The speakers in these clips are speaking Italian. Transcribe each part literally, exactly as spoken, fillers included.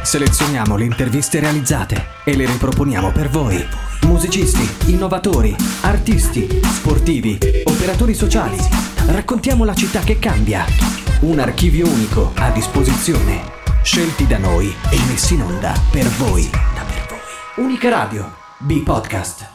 Selezioniamo le interviste realizzate e le riproponiamo per voi. Musicisti, innovatori, artisti, sportivi, operatori sociali. Raccontiamo la città che cambia. Un archivio unico a disposizione. Scelti da noi e messi in onda per voi. Unica Radio, B-Podcast.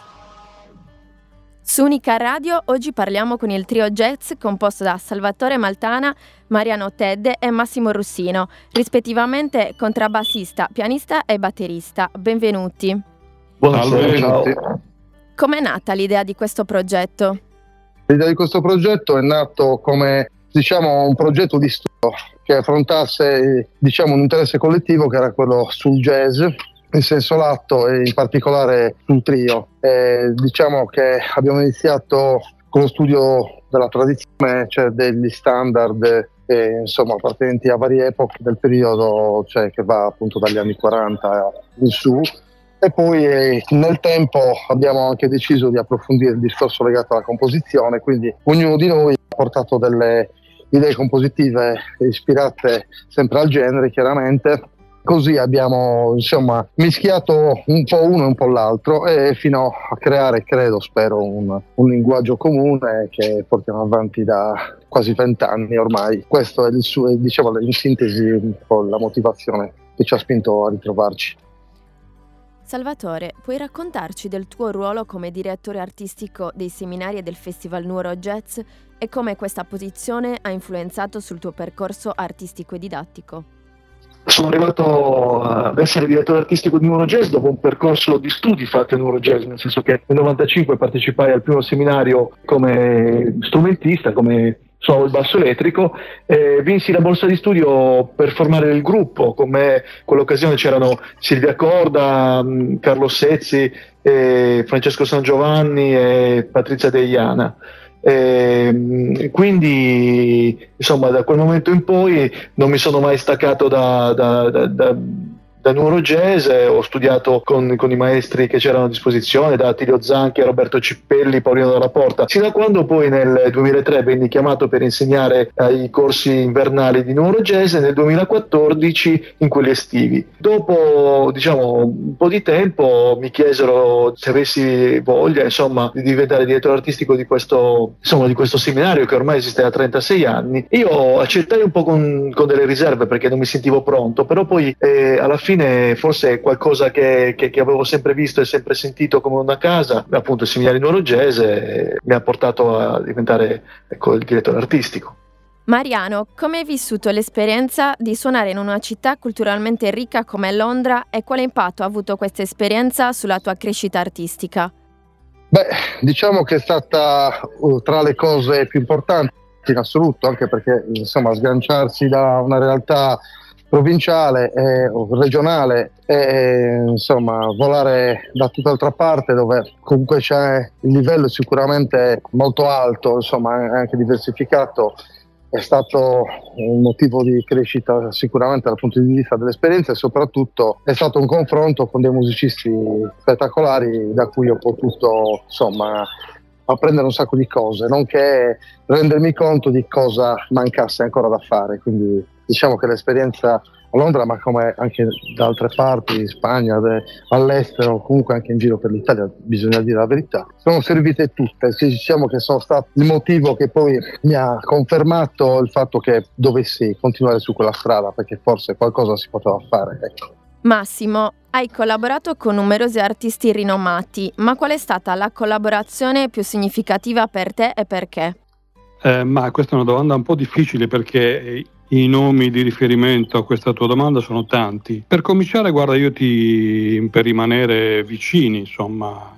Su Unica Radio oggi parliamo con il trio jazz composto da Salvatore Maltana, Mariano Tedde e Massimo Russino, rispettivamente contrabbassista, pianista e batterista. Benvenuti. Buonasera, ciao. Com'è nata l'idea di questo progetto? L'idea di questo progetto è nato come, diciamo, un progetto di studio che affrontasse, diciamo, un interesse collettivo che era quello sul jazz in senso lato e in particolare sul trio. E diciamo che abbiamo iniziato con lo studio della tradizione, cioè degli standard e, insomma, appartenenti a varie epoche del periodo, cioè che va appunto dagli anni quaranta in su, e poi eh, nel tempo abbiamo anche deciso di approfondire il discorso legato alla composizione, quindi ognuno di noi ha portato delle idee compositive ispirate sempre al genere, chiaramente. Così abbiamo, insomma, mischiato un po' uno e un po' l'altro e fino a creare, credo, spero, un, un linguaggio comune che portiamo avanti da quasi vent'anni ormai. Questo è il suo, diciamo, in sintesi un po' la motivazione che ci ha spinto a ritrovarci. Salvatore, puoi raccontarci del tuo ruolo come direttore artistico dei seminari e del Festival Nuoro Jazz e come questa posizione ha influenzato sul tuo percorso artistico e didattico? Sono arrivato ad essere direttore artistico di Nuoro Jazz dopo un percorso di studi fatti a Nuoro Jazz, nel senso che nel novantacinque partecipai al primo seminario come strumentista, come suono il basso elettrico, e vinsi la borsa di studio per formare il gruppo. Con me quell'occasione c'erano Silvia Corda, Carlo Sezzi, eh, Francesco San Giovanni e Patrizia Deiana. E quindi, insomma, da quel momento in poi non mi sono mai staccato da, da, da, da, da Nuoro Jazz. Ho studiato con, con i maestri che c'erano a disposizione, da Attilio Zanchi a Roberto Cippelli, Paolino Dalla Porta, sino a quando poi nel duemilatré venni chiamato per insegnare ai corsi invernali di Nuoro Jazz e nel duemilaquattordici in quelli estivi. Dopo, diciamo, un po' di tempo mi chiesero se avessi voglia, insomma, di diventare direttore artistico di questo, insomma, di questo seminario che ormai esiste da trentasei anni. Io accettai un po' con, con delle riserve perché non mi sentivo pronto, però poi eh, alla fine forse è qualcosa che, che, che avevo sempre visto e sempre sentito come una casa, appunto il seminario Nuoro Jazz, eh, mi ha portato a diventare, ecco, il direttore artistico. Mariano, come hai vissuto l'esperienza di suonare in una città culturalmente ricca come Londra e quale impatto ha avuto questa esperienza sulla tua crescita artistica? Beh, diciamo che è stata uh, tra le cose più importanti in assoluto, anche perché, insomma, sganciarsi da una realtà provinciale e regionale e, insomma, volare da tutt'altra parte dove comunque c'è il livello sicuramente molto alto, insomma, anche diversificato, è stato un motivo di crescita sicuramente dal punto di vista dell'esperienza, e soprattutto è stato un confronto con dei musicisti spettacolari da cui ho potuto, insomma, apprendere un sacco di cose, nonché rendermi conto di cosa mancasse ancora da fare. Quindi diciamo che l'esperienza a Londra, ma come anche da altre parti, in Spagna, de, all'estero, comunque anche in giro per l'Italia, bisogna dire la verità, sono servite tutte. Diciamo che sono stato il motivo che poi mi ha confermato il fatto che dovessi continuare su quella strada, perché forse qualcosa si poteva fare, ecco. Massimo, hai collaborato con numerosi artisti rinomati, ma qual è stata la collaborazione più significativa per te e perché? Eh, ma questa è una domanda un po' difficile perché i nomi di riferimento a questa tua domanda sono tanti. Per cominciare, guarda, io ti, per rimanere vicini, insomma,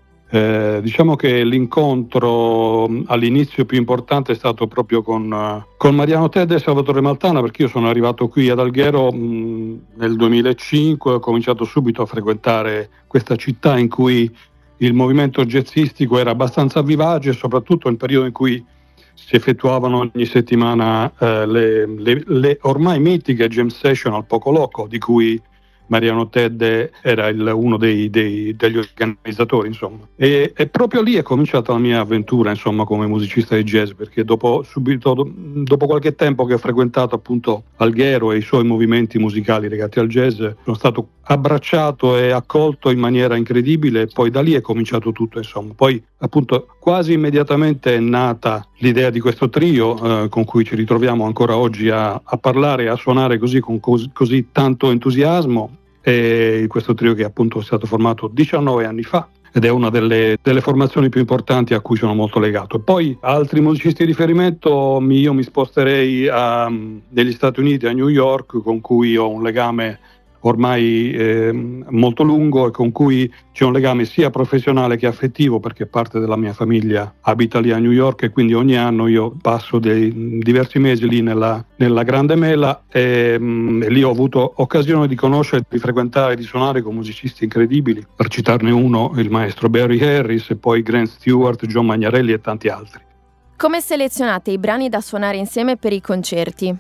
eh, diciamo che l'incontro all'inizio più importante è stato proprio con, con Mariano Tedde e Salvatore Maltana, perché io sono arrivato qui ad Alghero mh, nel duemilacinque, ho cominciato subito a frequentare questa città in cui il movimento jazzistico era abbastanza vivace, soprattutto nel periodo in cui si effettuavano ogni settimana eh, le, le, le ormai mitiche jam session al Poco Loco, di cui Mariano Tedde era il, uno dei, dei, degli organizzatori, insomma. E, e proprio lì è cominciata la mia avventura, insomma, come musicista di jazz, perché dopo, subito, dopo qualche tempo che ho frequentato appunto Alghero e i suoi movimenti musicali legati al jazz, sono stato abbracciato e accolto in maniera incredibile, e poi da lì è cominciato tutto, insomma. Poi appunto quasi immediatamente è nata l'idea di questo trio eh, con cui ci ritroviamo ancora oggi a, a parlare e a suonare così con cos- così tanto entusiasmo, e questo trio che appunto è stato formato diciannove anni fa ed è una delle, delle formazioni più importanti a cui sono molto legato. E poi altri musicisti di riferimento, io mi sposterei a, negli Stati Uniti, a New York, con cui ho un legame ormai eh, molto lungo e con cui c'è un legame sia professionale che affettivo, perché parte della mia famiglia abita lì a New York e quindi ogni anno io passo dei diversi mesi lì nella, nella Grande Mela e, mh, e lì ho avuto occasione di conoscere, di frequentare, di suonare con musicisti incredibili, per citarne uno il maestro Barry Harris e poi Grant Stewart, John Magnarelli e tanti altri. Come selezionate i brani da suonare insieme per i concerti?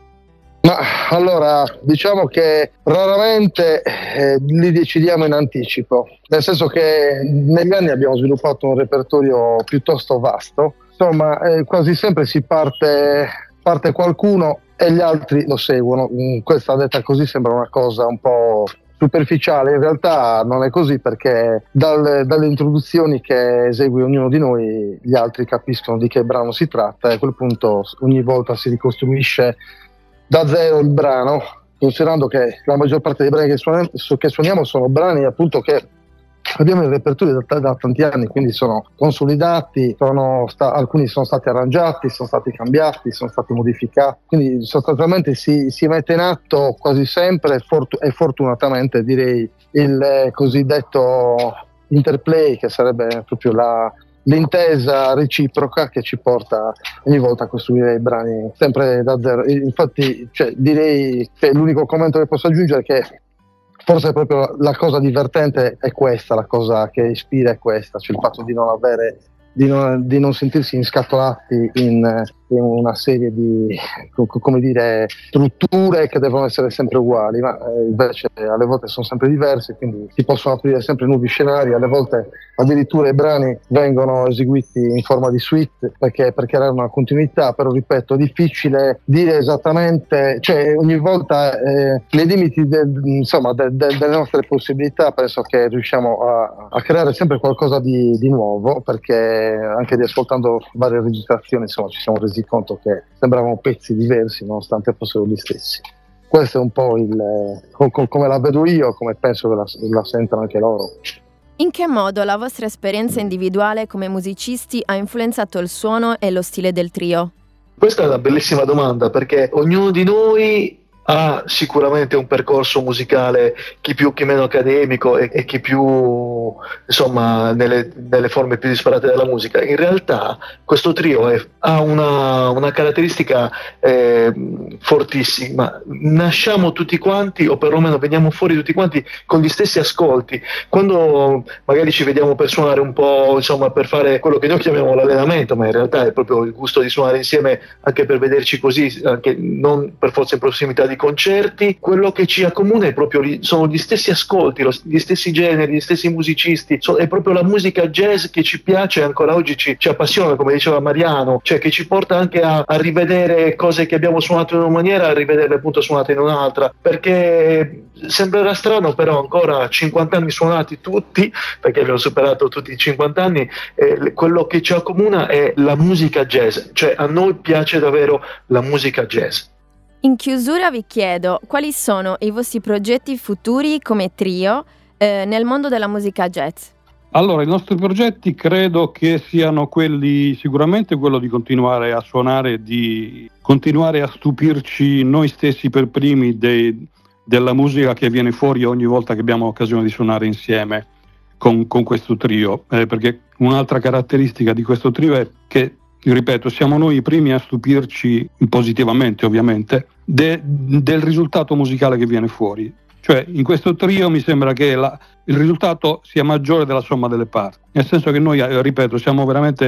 Ma allora, diciamo che raramente eh, li decidiamo in anticipo, nel senso che negli anni abbiamo sviluppato un repertorio piuttosto vasto, insomma eh, quasi sempre si parte, parte qualcuno e gli altri lo seguono. Questa detta così sembra una cosa un po' superficiale, in realtà non è così, perché dal, dalle introduzioni che esegue ognuno di noi gli altri capiscono di che brano si tratta e a quel punto ogni volta si ricostruisce da zero il brano, considerando che la maggior parte dei brani che suoniamo, che suoniamo sono brani appunto che abbiamo in repertorio da, da tanti anni, quindi sono consolidati, sono sta, alcuni sono stati arrangiati, sono stati cambiati, sono stati modificati, quindi sostanzialmente si, si mette in atto quasi sempre fortu- e fortunatamente direi il eh, cosiddetto interplay, che sarebbe proprio la l'intesa reciproca che ci porta ogni volta a costruire i brani sempre da zero. Infatti, cioè, direi che l'unico commento che posso aggiungere è che forse proprio la cosa divertente è questa, la cosa che ispira è questa, cioè il fatto di non avere, di non, di non sentirsi inscatolati in, in una serie di, come dire, strutture che devono essere sempre uguali, ma invece alle volte sono sempre diverse, quindi si possono aprire sempre nuovi scenari. Alle volte addirittura i brani vengono eseguiti in forma di suite perché per creare una continuità, però ripeto, è difficile dire esattamente, cioè ogni volta eh, nei limiti del, insomma de, de, delle nostre possibilità penso che riusciamo a, a creare sempre qualcosa di, di nuovo, perché anche riascoltando varie registrazioni insomma ci siamo resi conto che sembravano pezzi diversi nonostante fossero gli stessi. Questo è un po' il come la vedo io, come penso che la, la sentano anche loro. In che modo la vostra esperienza individuale come musicisti ha influenzato il suono e lo stile del trio? Questa è una bellissima domanda, perché ognuno di noi ha sicuramente un percorso musicale, chi più chi meno accademico e, e chi più insomma nelle, nelle forme più disparate della musica. In realtà questo trio è, ha una, una caratteristica eh, fortissima: nasciamo tutti quanti, o perlomeno veniamo fuori tutti quanti con gli stessi ascolti. Quando magari ci vediamo per suonare un po', insomma per fare quello che noi chiamiamo l'allenamento, ma in realtà è proprio il gusto di suonare insieme, anche per vederci così, anche non per forza in prossimità di concerti, quello che ci accomuna è proprio gli, sono gli stessi ascolti, lo, gli stessi generi, gli stessi musicisti, so, è proprio la musica jazz che ci piace e ancora oggi ci, ci appassiona, come diceva Mariano, cioè che ci porta anche a, a rivedere cose che abbiamo suonato in una maniera, a rivederle appunto suonate in un'altra, perché sembrerà strano, però ancora cinquanta anni suonati tutti, perché abbiamo superato tutti i cinquanta anni, eh, quello che ci accomuna è la musica jazz, cioè a noi piace davvero la musica jazz. In chiusura vi chiedo quali sono i vostri progetti futuri come trio eh, nel mondo della musica jazz. Allora, i nostri progetti credo che siano quelli, sicuramente quello di continuare a suonare, di continuare a stupirci noi stessi per primi dei, della musica che viene fuori ogni volta che abbiamo occasione di suonare insieme con, con questo trio, eh, perché un'altra caratteristica di questo trio è che, ripeto, siamo noi i primi a stupirci positivamente, ovviamente, de, del risultato musicale che viene fuori. Cioè, in questo trio mi sembra che la, il risultato sia maggiore della somma delle parti, nel senso che noi, ripeto, siamo veramente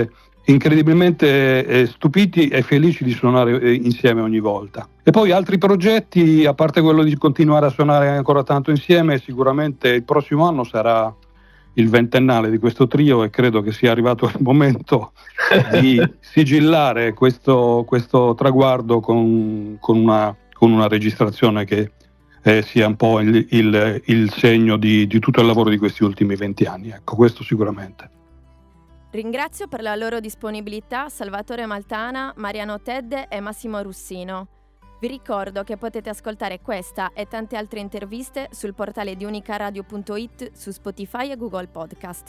incredibilmente eh, stupiti e felici di suonare eh, insieme ogni volta. E poi altri progetti, a parte quello di continuare a suonare ancora tanto insieme, sicuramente il prossimo anno sarà il ventennale di questo trio e credo che sia arrivato il momento di sigillare questo, questo traguardo con, con, una, con una registrazione che eh, sia un po' il, il, il segno di, di tutto il lavoro di questi ultimi venti anni. Ecco, questo sicuramente. Ringrazio per la loro disponibilità Salvatore Maltana, Mariano Tedde e Massimo Russino. Vi ricordo che potete ascoltare questa e tante altre interviste sul portale di unicaradio punto it, su Spotify e Google Podcast.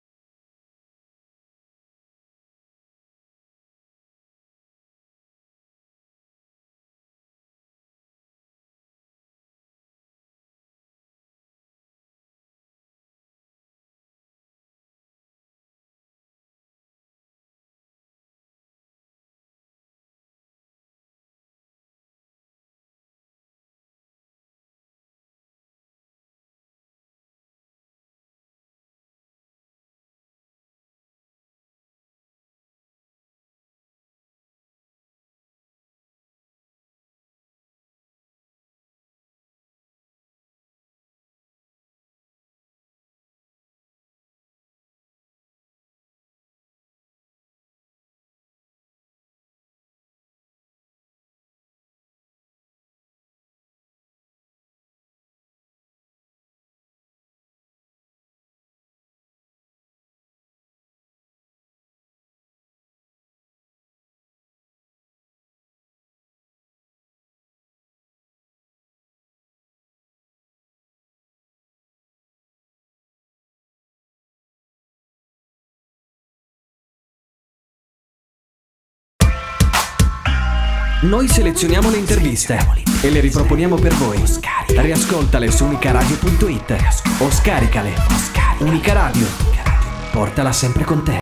Noi selezioniamo le interviste e le riproponiamo per voi. Riascoltale su unicaradio punto it o scaricale. Unica Radio, portala sempre con te.